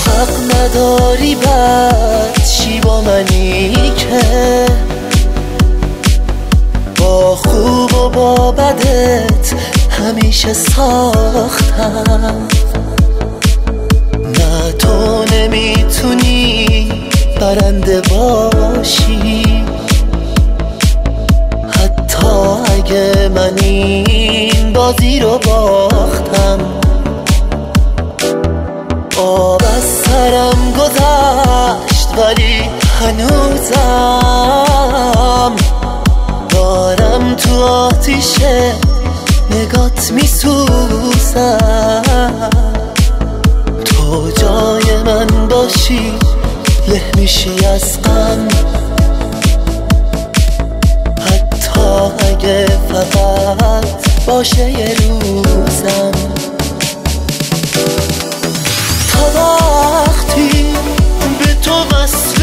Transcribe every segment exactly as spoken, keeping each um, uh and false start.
حق نداری بد چی با منی که با خوب و با بدت همیشه ساختم. نه تو نمیتونی برنده باشی حتی اگه من این بازی رو باختم. آب از سرم گذشت ولی هنوزم دارم تو آتیش نگات میسوزم. تو جای من باشی له میشی از غم حتی اگه فقط باشه یه روزم. تا وقتی به تو وصل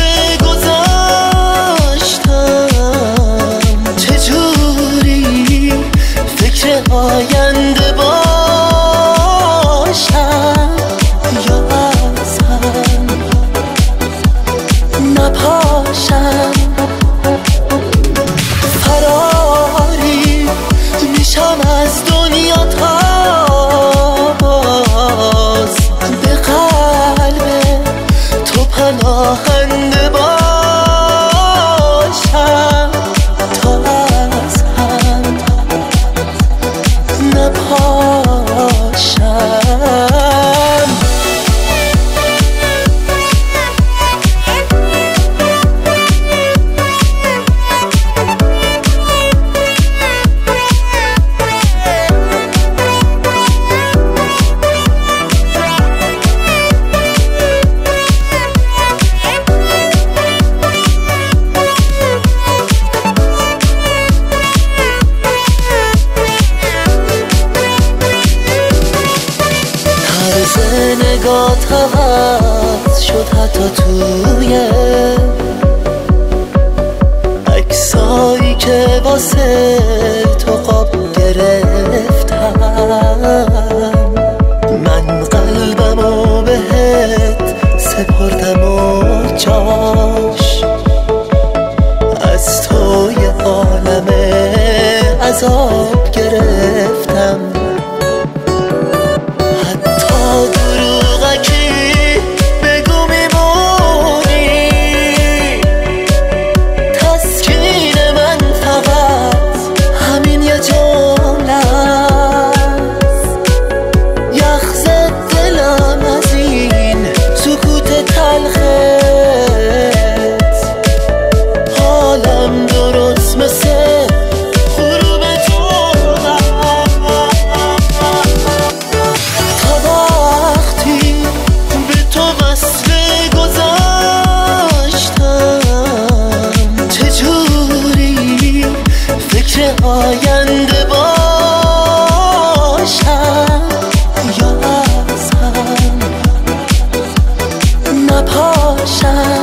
گذاشتم چجوری فکر آینده باشم یا از هم نپاشم. فراری میشم از دنیا تا باز به قلب تو پناهنده باشم تا از هم نپاشم. نگات عوض شد حتی توی عکسایی که واسه تو قاب گرفتم. من قلبمو بهت سپردم و جاش از تو یه عالم عذاب گرفتم. آینده باشم یا از هم نپاشم.